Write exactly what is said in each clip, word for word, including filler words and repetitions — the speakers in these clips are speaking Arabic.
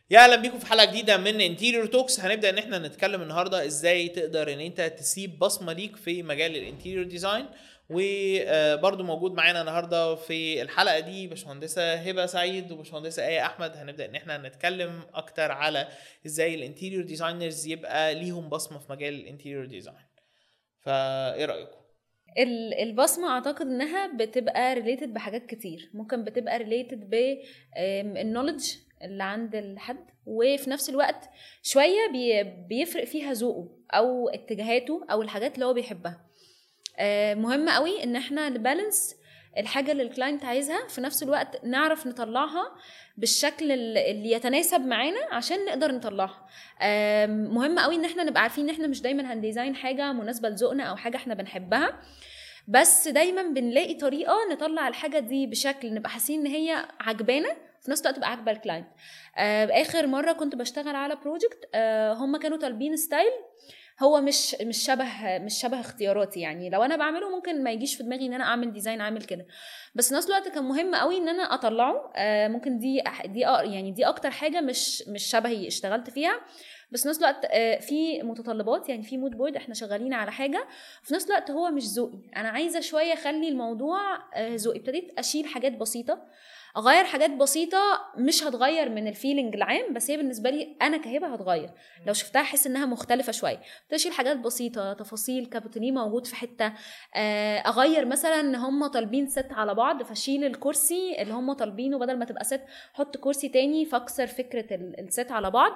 يا اهلا بيكم في حلقه جديده من انتيريور توكس. هنبدا ان احنا نتكلم النهارده ازاي تقدر ان انت تسيب بصمه ليك في مجال الانتيريور ديزاين. وبرده موجود معانا النهارده في الحلقه دي باشمهندسه هبه سعيد وباشمهندسه ايه احمد. هنبدا ان احنا نتكلم اكتر على ازاي الانتيريور ديزاينرز يبقى ليهم بصمه في مجال الانتيريور ديزاين. فايه رايكم؟ البصمة اعتقد انها بتبقى ريليتد بحاجات كتير، ممكن بتبقى ريليتد بالنولج اللي عند الحد، وفي نفس الوقت شوية بيفرق فيها ذوقه او اتجاهاته او الحاجات اللي هو بيحبها. مهم قوي ان احنا نبالانس الحاجة اللي الكلاينت عايزها، في نفس الوقت نعرف نطلعها بالشكل اللي يتناسب معانا عشان نقدر نطلعها. مهم قوي ان احنا نبقى عارفين ان احنا مش دايما هنديزاين حاجة مناسبة لذوقنا او حاجة احنا بنحبها، بس دايما بنلاقي طريقة نطلع الحاجة دي بشكل نبقى حاسين ان هي عجبانا في نفس الوقت تبقى عجبة الكلاينت. اخر مرة كنت بشتغل على بروجكت، هم كانوا طالبين ستايل هو مش مش شبه مش شبه اختياراتي، يعني لو انا بعمله ممكن ما يجيش في دماغي ان انا اعمل ديزاين عامل كده، بس في نفس الوقت كان مهم قوي ان انا اطلعه. ممكن دي دي يعني دي اكتر حاجه مش مش شبهي اشتغلت فيها، بس في نفس الوقت في متطلبات، يعني في مود بورد احنا شغالين على حاجه، في نفس الوقت هو مش ذوقي، انا عايزه شويه اخلي الموضوع ذوقي. ابتديت اشيل حاجات بسيطه، اغير حاجات بسيطه مش هتغير من الفيلينج العام، بس هي بالنسبه لي انا كهبه هتغير لو شفتها احس انها مختلفه شويه. تشيل حاجات بسيطه، تفاصيل كابوتينيه موجود في حته، اغير مثلا ان هم طالبين ست على بعض فشيل الكرسي اللي هم طالبينه، بدل ما تبقى ست حط كرسي تاني، فاكسر فكره الست على بعض.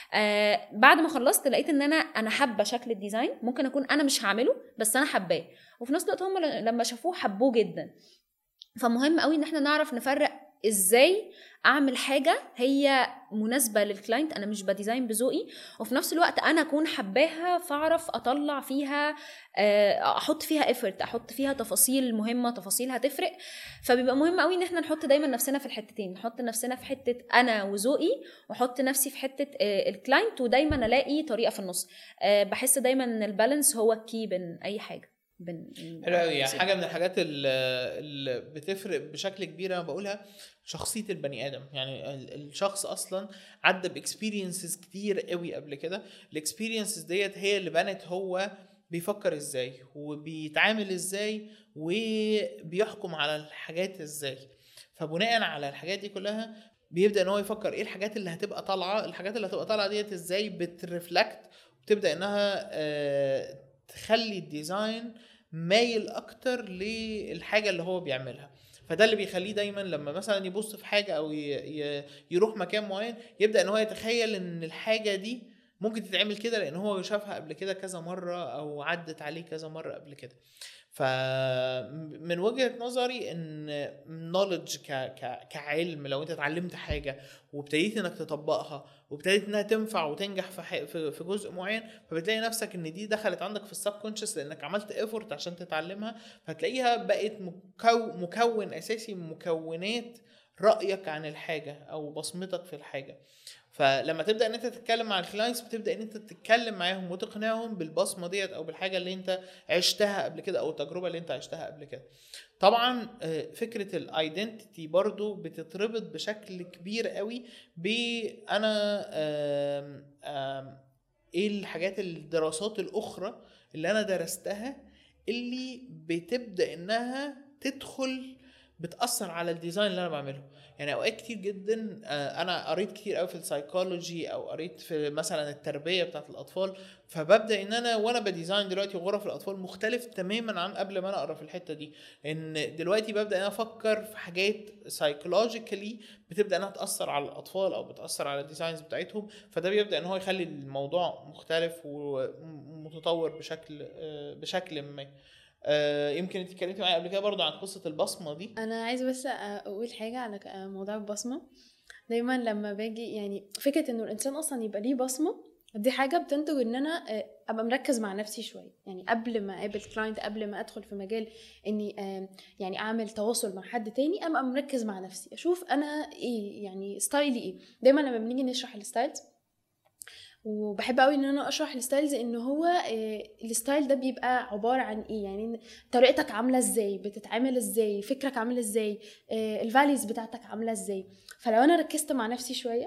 بعد ما خلصت لقيت ان انا انا حابه شكل الديزاين، ممكن اكون انا مش هعمله بس انا حباه، وفي نفس الوقت هم لما شافوه حبوه جدا. فمهم قوي ان احنا نعرف نفرق ازاي اعمل حاجه هي مناسبه للكلاينت، انا مش بديزاين بذوقي، وفي نفس الوقت انا اكون حباها فاعرف اطلع فيها، احط فيها effort، احط فيها تفاصيل مهمه، تفاصيل هتفرق. فبيبقى مهم قوي ان احنا نحط دايما نفسنا في الحتتين، نحط نفسنا في حته انا وذوقي، واحط نفسي في حته الكلاينت، ودايما الاقي طريقه في النص. بحس دايما ان البالانس هو الكي بين اي حاجه. حلو قوي. يعني حاجه من الحاجات اللي بتفرق بشكل كبير انا بقولها شخصيه البني ادم. يعني الشخص اصلا عدى باكسبيرينسز كتير قوي قبل كده، الاكسبيرينسز ديت هي اللي بنت هو بيفكر ازاي وبيتعامل ازاي وبيحكم على الحاجات ازاي. فبناء على الحاجات دي كلها بيبدا ان هو يفكر ايه الحاجات اللي هتبقى طالعه، الحاجات اللي هتبقى طالعه ديت ازاي بترفلكت وبتبدا انها آه تخلي الديزاين مايل اكتر للحاجه اللي هو بيعملها. فده اللي بيخليه دايما لما مثلا يبص في حاجه او يروح مكان معين يبدا ان هو يتخيل ان الحاجه دي ممكن تتعمل كده لان هو شافها قبل كده كذا مره او عدت عليه كذا مره قبل كده. فمن وجهة نظري ان knowledge ك... ك... كعلم، لو انت اتعلمت حاجة وابتديت انك تطبقها وابتديت انها تنفع وتنجح في, ح... في جزء معين، فبتلاقي نفسك ان دي دخلت عندك في السبكونشس لانك عملت effort عشان تتعلمها، فتلاقيها بقت مكو... مكون اساسي من مكونات رأيك عن الحاجة او بصمتك في الحاجة. فلما تبدا ان انت تتكلم مع الكلاينتس بتبدا ان انت تتكلم معاهم وتقنعهم بالبصمه ديت او بالحاجه اللي انت عشتها قبل كده او التجربه اللي انت عشتها قبل كده. طبعا فكره الايدنتيتي برضو بتتربط بشكل كبير قوي بانا ايه الحاجات الدراسات الاخرى اللي انا درستها اللي بتبدا انها تدخل بتأثر على الديزاين اللي انا بعمله. يعني اوقات كتير جدا انا قريت كتير قوي في السايكولوجي او قريت في مثلا التربيه بتاعه الاطفال، فببدا ان انا وانا بديزاين دلوقتي غرف الاطفال مختلف تماما عن قبل ما انا اقرا في الحته دي، ان دلوقتي ببدا انا افكر في حاجات سايكولوجيكالي بتبدا انها تاثر على الاطفال او بتاثر على الديزاينز بتاعتهم، فده بيبدا ان هو يخلي الموضوع مختلف ومتطور بشكل بشكل ما. آه يمكن انت اتكلمتي معايا قبل كده برضو عن قصه البصمه دي. انا عايزه بس اقول حاجه على موضوع البصمه. دايما لما باجي يعني فكره انه الانسان اصلا يبقى ليه بصمه، دي حاجه بتنتج ان انا ابقى مركز مع نفسي شويه، يعني قبل ما اقابل كلاينت، قبل ما ادخل في مجال اني يعني اعمل تواصل مع حد تاني، ابقى مركز مع نفسي اشوف انا ايه، يعني ستايلي ايه. دايما لما بنيجي نشرح الستايلز وبحب قوي ان انا اشرح الستايلز ان هو الستايل ده بيبقى عباره عن ايه، يعني طريقتك عامله ازاي، بتتعامل ازاي، فكرك عامل ازاي، الفاليوز بتاعتك عامله ازاي. فلو انا ركزت مع نفسي شويه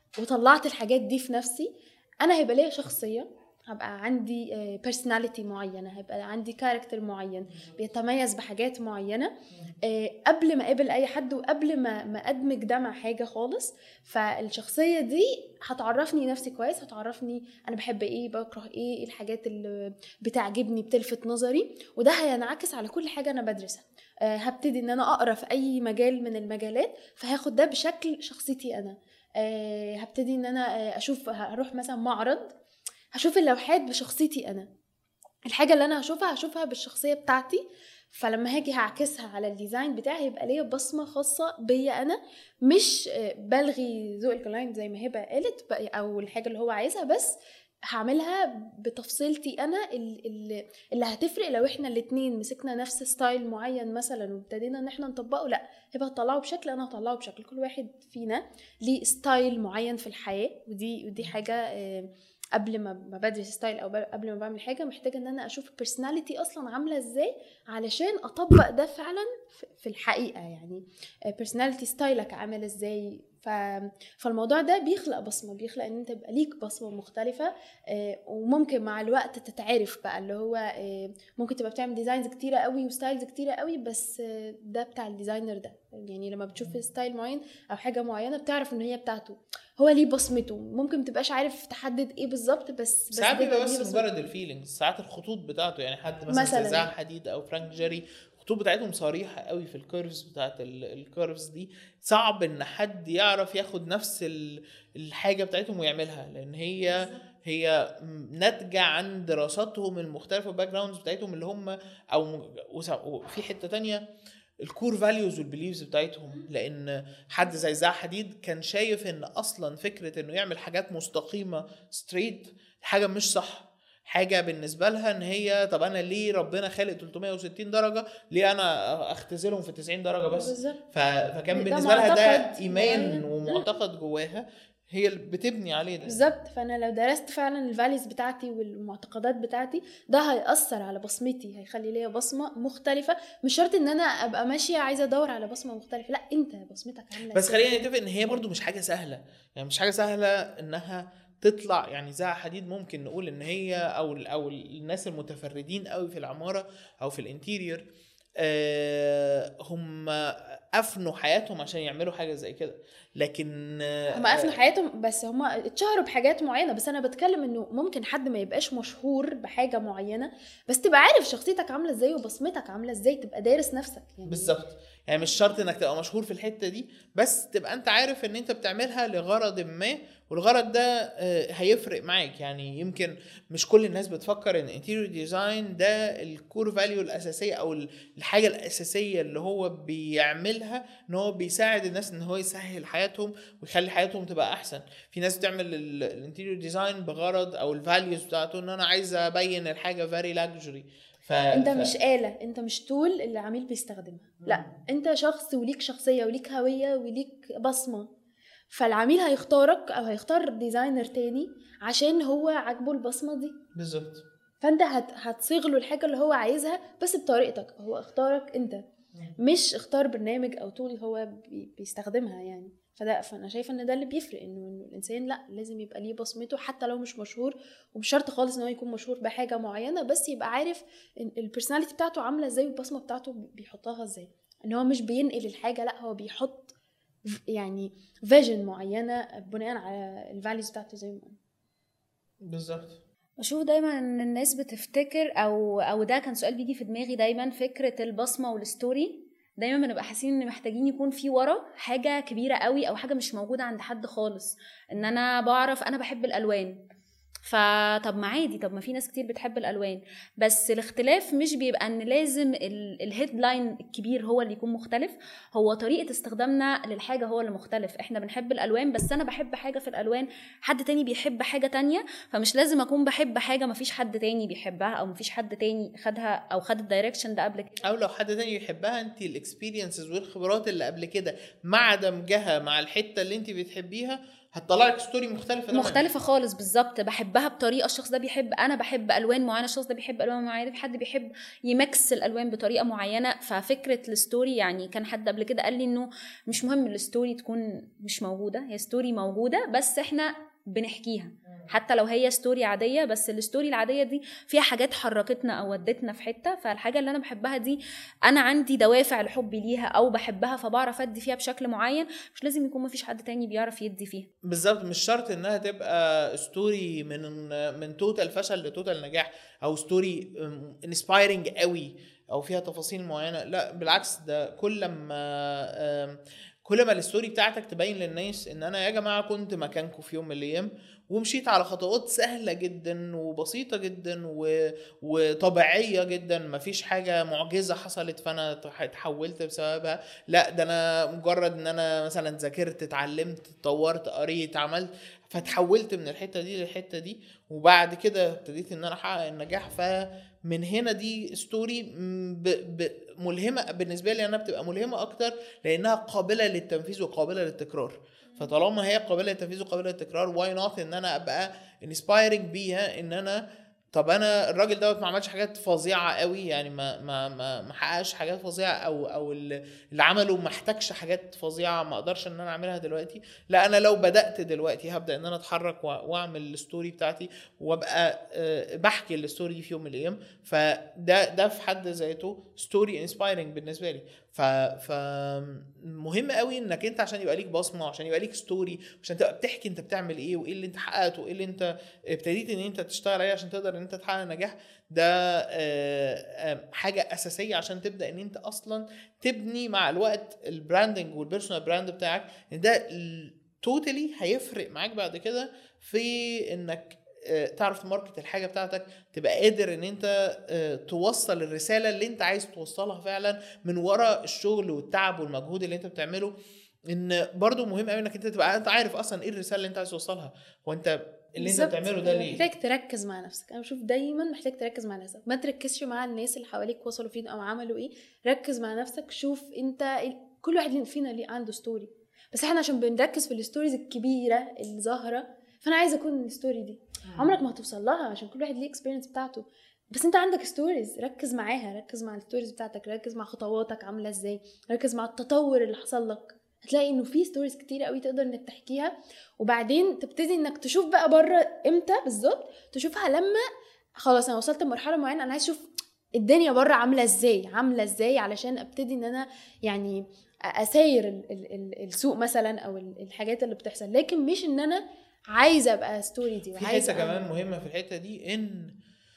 وطلعت الحاجات دي في نفسي، انا هيبقى ليا شخصيه، هبقى عندي personality معينة، هيبقى عندي كاركتر معين بيتميز بحاجات معينة قبل ما اقابل اي حد وقبل ما ما ادمج ده مع حاجة خالص. فالشخصية دي هتعرفني نفسي كويس، هتعرفني انا بحب ايه، بكره ايه، الحاجات اللي بتعجبني بتلفت نظري، وده هينعكس على كل حاجة انا بدرسها. هبتدي ان انا اقرا في اي مجال من المجالات، فهاخد ده بشكل شخصيتي انا. هبتدي ان انا اشوف، هروح مثلا معرض، هشوف اللوحات بشخصيتي انا، الحاجه اللي انا هشوفها هشوفها بالشخصيه بتاعتي، فلما هاجي هعكسها على الديزاين بتاعي يبقى ليا بصمه خاصه بيا انا، مش بلغي ذوق الكلاينت زي ما هبه قالت او الحاجه اللي هو عايزها، بس هعملها بتفصيلتي انا اللي, اللي هتفرق. لو احنا الاتنين مسكنا نفس ستايل معين مثلا وابتدينا ان احنا نطبقه، لا هبه هتطلعه بشكل، انا هطلعه بشكل، كل واحد فينا ليه ستايل معين في الحياه، ودي ودي حاجه قبل ما بدرس ستايل او قبل ما بعمل حاجه محتاجه ان انا اشوف البيرسوناليتي اصلا عامله ازاي علشان اطبق ده فعلا في الحقيقه. يعني بيرسوناليتي ستايلك عامل ازاي، فالموضوع ده بيخلق بصمه، بيخلق ان انت يبقى ليك بصمه مختلفه، وممكن مع الوقت تتعرف بقى، اللي هو ممكن تبقى بتعمل ديزاينز كتيره قوي وستايلز كتيره قوي، بس ده بتاع الديزاينر ده. يعني لما بتشوف ستايل معين او حاجه معينه بتعرف ان هي بتاعته، هو ليه بصمته، ممكن متبقاش عارف تحدد ايه بالظبط، بس ساعات بيبقى بس مجرد الفيلينجز، ساعات الخطوط بتاعته. يعني حد مثلا, مثلاً زي زاها حديد او فرانك جيري، الخطوط بتاعتهم صريحه قوي في الكيرفز بتاعت الكيرفز دي، صعب ان حد يعرف ياخد نفس الحاجه بتاعتهم ويعملها، لان هي هي ناتجه عن دراساتهم المختلفه والباك جراوندز بتاعتهم اللي هم، او في حته تانية الكور فاليوز والبيليفز بتاعتهم. لان حد زي زاها حديد كان شايف ان اصلا فكره انه يعمل حاجات مستقيمه ستريت حاجه مش صح، حاجه بالنسبه لها ان هي طب انا ليه ربنا خالق ثلاثمية وستين درجه، ليه انا اختزلهم في تسعين درجه بس؟ فكان بالنسبه لها ده ايمان ومعتقد جواها هي اللي بتبني عليه ده بالظبط. فانا لو درست فعلا الفاليوز بتاعتي والمعتقدات بتاعتي، ده هيأثر على بصمتي، هيخلي ليا بصمه مختلفه. مش شرط ان انا ابقى ماشيه عايزه ادور على بصمه مختلفه، لا انت بصمتك عامله بس خلينا نتفق ان هي برضو مش حاجه سهله، يعني مش حاجه سهله انها تطلع. يعني زاها حديد ممكن نقول ان هي او او الناس المتفردين قوي في العماره او في الانتيريور أه هم افنوا حياتهم عشان يعملوا حاجه زي كده، لكن هم افنوا حياتهم بس هم اتشهروا بحاجات معينه. بس انا بتكلم انه ممكن حد ما يبقاش مشهور بحاجه معينه، بس تبقى عارف شخصيتك عامله ازاي وبصمتك عامله ازاي، تبقى دارس نفسك يعني. بالظبط. يعني مش شرط انك تبقى مشهور في الحته دي، بس تبقى انت عارف ان انت بتعملها لغرض ما، والغرض ده هيفرق معاك. يعني يمكن مش كل الناس بتفكر ان interior design ده الكور فاليو الاساسيه او الحاجه الاساسيه اللي هو بيعملها، ان هو بيساعد الناس ان هو يسهل حياتهم ويخلي حياتهم تبقى احسن. في ناس بتعمل الانتيريور ديزاين بغرض او الفاليوز بتاعته ان انا عايزه ابين الحاجه فيري لاكجري. ف... انت ف... مش آلة، انت مش طول اللي العميل بيستخدمها، لا انت شخص وليك شخصيه وليك هويه وليك بصمه. فالعميل هيختارك او هيختار ديزاينر تاني عشان هو عاجبه البصمه دي بالظبط. فانت هت... هتصيغ له الحاجه اللي هو عايزها بس بطريقتك، هو اختارك انت، مش اختار برنامج او طول هو بي... بيستخدمها يعني. فده فانا شايفه ان ده اللي بيفرق، انه الانسان لا لازم يبقى ليه بصمته حتى لو مش مشهور، ومش شرط خالص ان هو يكون مشهور بحاجه معينه، بس يبقى عارف البيرسوناليتي بتاعته عامله ازاي والبصمه بتاعته بيحطها ازاي، ان هو مش بينقل الحاجه، لا هو بيحط يعني فيجن معينه بناء على الفاليوز بتاعته زي ما قلنا. بالظبط. بشوف دايما ان الناس بتفتكر او او ده كان سؤال بيجي في دماغي دايما، فكره البصمه والستوري. دايما بنبقى حاسين ان محتاجين يكون في ورا حاجه كبيره قوي او حاجه مش موجوده عند حد خالص. ان انا بعرف انا بحب الالوان، فطب ما عادي، طب ما في ناس كتير بتحب الالوان، بس الاختلاف مش بيبقى ان لازم الهيدلاين الكبير هو اللي يكون مختلف، هو طريقه استخدامنا للحاجه هو اللي مختلف. احنا بنحب الالوان بس انا بحب حاجه في الالوان، حد تاني بيحب حاجه تانية، فمش لازم اكون بحب حاجه مفيش حد تاني بيحبها او مفيش حد تاني خدها او خد الدايركشن ده قبل كده، او لو حد تاني يحبها انت الاكسبيرينسز والخبرات اللي قبل كده مع دمجها مع الحته اللي انت بتحبيها هتطلع لك ستوري مختلفه تماماً. مختلفه خالص بالظبط، بحبها بطريقه الشخص ده بيحب، انا بحب الوان معينه الشخص ده بيحب الوان معينه، في حد بيحب يمكس الالوان بطريقه معينه. ففكره الستوري يعني كان حد قبل كده قال لي انه مش مهم الستوري تكون مش موجوده، هي ستوري موجوده بس احنا بنحكيها، حتى لو هي ستوري عاديه بس الستوري العاديه دي فيها حاجات حركتنا او ودتنا في حته. فالحاجه اللي انا بحبها دي انا عندي دوافع لحبي ليها او بحبها فبعرف ادي فيها بشكل معين، مش لازم يكون مفيش حد تاني بيعرف يدي فيها. بالظبط، مش شرط انها تبقى ستوري من من توتال فشل لتوتال نجاح، او ستوري انسبايرنج قوي او فيها تفاصيل معينه. لا بالعكس، ده كل ما كل ما الستوري بتاعتك تبين للناس ان انا يا جماعه كنت مكانكم في يوم من الايام ومشيت على خطوات سهله جدا وبسيطه جدا و... وطبيعيه جدا، مفيش حاجه معجزه حصلت فانا اتحولت بسببها. لا ده انا مجرد ان انا مثلا ذاكرت اتعلمت اتطورت قريت عملت فتحولت من الحته دي للحته دي، وبعد كده ابتديت ان انا احقق النجاح. فمن هنا دي ستوري ب... ب... ملهمه بالنسبه لي، انا بتبقى ملهمه اكتر لانها قابله للتنفيذ وقابله للتكرار. فطالما هي قابله للتنفيذ وقابله للتكرار، واي نوت ان انا ابقى انسبايرنج بيها. ان انا طب انا الراجل دوت ما عملش حاجات فظيعه قوي، يعني ما ما ما ما حققش حاجات فظيعه، او او اللي عمله ما احتاجش حاجات فظيعه ما اقدرش ان انا اعملها دلوقتي. لا انا لو بدات دلوقتي هبدا ان انا اتحرك واعمل الستوري بتاعتي وابقى بحكي الستوري دي في يوم من الايام. فده ده في حد ذاته ستوري انسبايرنج بالنسبه لي. ف ف مهم قوي انك انت عشان يبقى ليك بصمه وعشان يبقى ليك ستوري عشان تبقى بتحكي انت بتعمل ايه وايه اللي انت حققته وايه اللي انت ابتديت ان انت تشتغل عليه عشان تقدر ان انت تحقق نجاح. ده حاجه اساسيه عشان تبدا ان انت اصلا تبني مع الوقت البراندنج والبيرسونال براند بتاعك. ده توتالي هيفرق معاك بعد كده في انك تعرف تماركت الحاجه بتاعتك، تبقى قادر ان انت توصل الرساله اللي انت عايز توصلها فعلا من وراء الشغل والتعب والمجهود اللي انت بتعمله. ان برضو مهم قوي انك انت تبقى انت عارف اصلا ايه الرساله اللي انت عايز توصلها، وانت اللي انت بتعمله ده ليه. محتاج تركز مع نفسك. انا بشوف دايما محتاج تركز مع نفسك، ما تركزش مع الناس اللي حواليك وصلوا فين او عملوا ايه. ركز مع نفسك، شوف انت كل واحد فينا ليه عنده ستوري، بس احنا عشان بنركز في الستوريز الكبيره اللي ظاهره، فانا عايزه اكون الستوري دي عمرك ما هتوصل لها عشان كل واحد ليه اكسبيرينس بتاعته. بس انت عندك ستوريز، ركز معاها، ركز مع الستوريز بتاعتك، ركز مع خطواتك عامله ازاي، ركز مع التطور اللي حصل لك. هتلاقي انه في ستوريز كتير قوي تقدر انك تحكيها، وبعدين تبتدي انك تشوف بقى بره امتى بالظبط تشوفها. لما خلاص انا وصلت لمرحله معينه انا عايز اشوف الدنيا بره عامله ازاي عامله ازاي علشان ابتدي ان انا يعني اساير ال ال ال السوق مثلا او الحاجات اللي بتحصل، لكن مش ان انا عايزه ابقى ستوري دي. في حته كمان مهمه في الحته دي، ان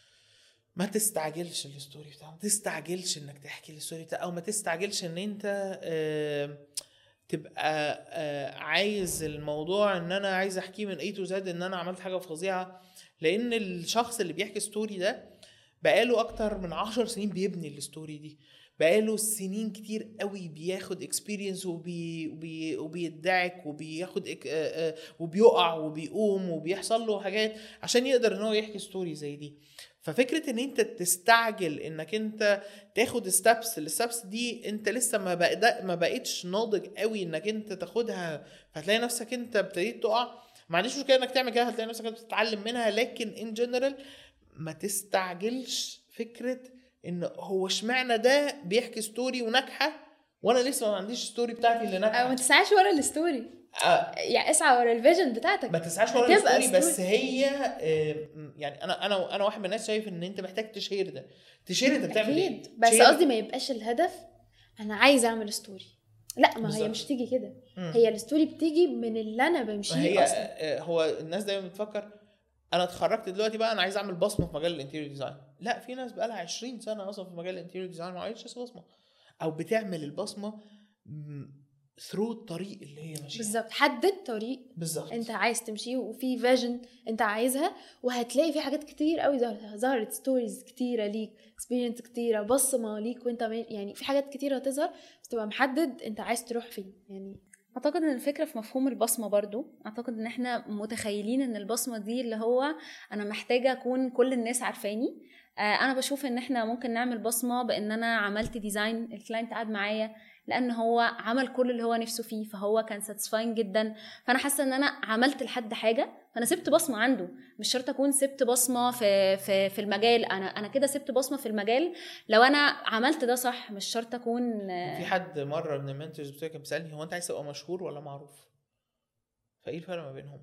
ما تستعجلش الستوري بتاعك، ما تستعجلش انك تحكي الستوري بتاعك، او ما تستعجلش ان انت آه تبقى آه عايز الموضوع ان انا عايز احكيه من A to Z ان انا عملت حاجه فظيعه. لان الشخص اللي بيحكي ستوري ده بقاله اكتر من عشر سنين بيبني الستوري دي، بقاله سنين كتير قوي بياخد اكسبيرينس وبي وبي وبيدعك وبياخد إك آآ آآ وبيقع وبيقوم وبيحصل له حاجات عشان يقدر ان هو يحكي ستوري زي دي. ففكره ان انت تستعجل انك انت تاخد ستابس، الستابس دي انت لسه ما بقى ما بقيتش ناضج قوي انك انت تاخدها، فتلاقي نفسك انت ابتديت تقع. ما عنديش مشكله انك تعمل كده، هتلاقي نفسك بتتعلم منها، لكن ان جنرال ما تستعجلش فكره ان هو اشمعنى ده بيحكي ستوري وناجحه وانا لسه ما عنديش ستوري بتاعتي اللي ناجحه. ما تسعاش ورا الستوري، آه. يعني اسعى ورا الفيجن بتاعتك، ما تسعاش ورا الستوري. بس هي يعني انا انا انا واحد من الناس شايف ان انت محتاج تشير ده تشير انت بتعمل ايه. بس قصدي ما يبقاش الهدف انا عايز اعمل ستوري، لا ما بالزبط. هي مش تيجي كده، هي الستوري بتيجي من اللي انا بمشيه اصلا. هو الناس دايما بتفكر انا اتخرجت دلوقتي بقى انا عايز اعمل بصمه في مجال الانتيريور ديزاين. لا، في ناس بقى لها عشرين سنه اصلا في مجال الانتيريور ديزاين ما عملتش بصمه، او بتعمل البصمه ثرو الطريق اللي هي ماشيه. بالظبط، حدد طريق بالظبط انت عايز تمشيه وفي فيجن انت عايزها، وهتلاقي في حاجات كتير قوي ظهرت، ستوريز كتيره ليك، اكسبيرينس كتيره، بصمه ليك وانت يعني في حاجات كتيره هتظهر، بس تبقى محدد انت عايز تروح فين. يعني اعتقد ان الفكره في مفهوم البصمه برضو، اعتقد ان احنا متخيلين ان البصمه دي اللي هو انا محتاجه اكون كل الناس عارفاني. آه انا بشوف ان احنا ممكن نعمل بصمه بان انا عملت ديزاين، الكلاينت قاعد معايا لان هو عمل كل اللي هو نفسه فيه، فهو كان ساتسفاين جدا. فانا حاسه ان انا عملت لحد حاجه، فانا سبت بصمه عنده. مش شرط اكون سبت بصمه في في في المجال، انا انا كده سبت بصمه في المجال لو انا عملت ده صح. مش شرط اكون. في حد مره من المنتورز بتوعي كان بيسالني هو انت عايز تبقى مشهور ولا معروف؟ فايه الفرق ما بينهم؟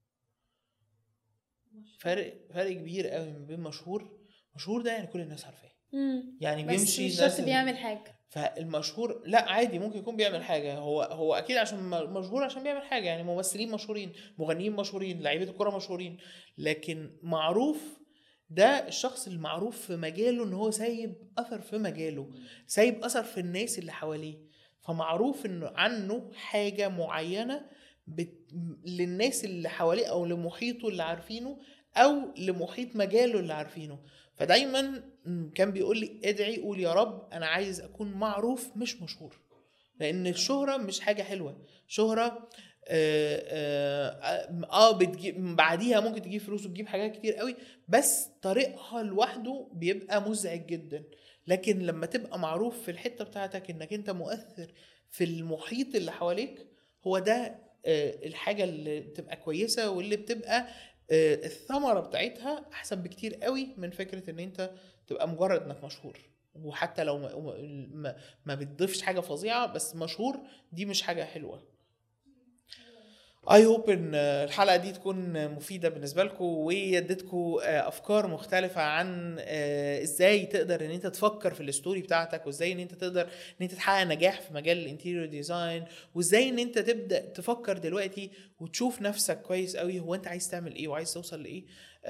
فرق فرق كبير قوي ما بين مشهور. مشهور ده يعني كل الناس عارفاه، يعني بيمشي بس الناس بيعمل حاجه. فالمشهور لا عادي ممكن يكون بيعمل حاجه، هو هو اكيد عشان مشهور عشان بيعمل حاجه. يعني ممثلين مشهورين، مغنيين مشهورين، لعيبه الكوره مشهورين. لكن معروف ده الشخص المعروف في مجاله ان هو سايب اثر في مجاله، سايب اثر في الناس اللي حواليه. فمعروف انه عنه حاجه معينه بت... للناس اللي حواليه او لمحيطه اللي عارفينه او لمحيط مجاله اللي عارفينه. فدايما كان بيقول لي ادعي قول يا رب انا عايز اكون معروف مش مشهور، لان الشهرة مش حاجة حلوة. شهرة اه, آه, آه بتجيب بعديها ممكن تجيب فلوس وتجيب حاجات كتير قوي، بس طريقها لوحده بيبقى مزعج جدا. لكن لما تبقى معروف في الحتة بتاعتك انك انت مؤثر في المحيط اللي حواليك، هو ده آه الحاجة اللي بتبقى كويسة واللي بتبقى الثمرة بتاعتها احسن بكتير قوي من فكرة ان انت تبقى مجرد انك مشهور. وحتى لو ما, ما بتضيفش حاجة فظيعة بس مشهور، دي مش حاجة حلوة. I hope ان الحلقة دي تكون مفيدة بالنسبة لكم ويدتكم افكار مختلفة عن ازاي تقدر ان انت تفكر في الستوري بتاعتك، وازاي ان انت تقدر ان انت تحقق نجاح في مجال الانتيريور ديزاين، وازاي ان انت تبدأ تفكر دلوقتي وتشوف نفسك كويس قوي هو انت عايز تعمل ايه وعايز توصل لايه.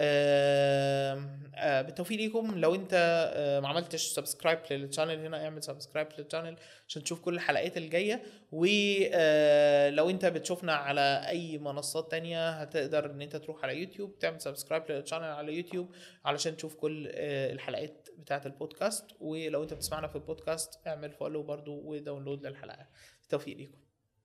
بالتوفيق ليكم. لو انت ما عملتش سبسكرايب للشانل هنا اعمل سبسكرايب للشانل عشان تشوف كل الحلقات الجاية. ولو انت بتشوفنا على اي منصات تانية هتقدر ان انت تروح على يوتيوب تعمل سبسكرايب للشانل على يوتيوب علشان تشوف كل الحلقات بتاعة البودكاست. ولو انت بتسمعنا في البودكاست اعمل فولو برضو وداونلود للحلقة. بالتوفيق ليكم.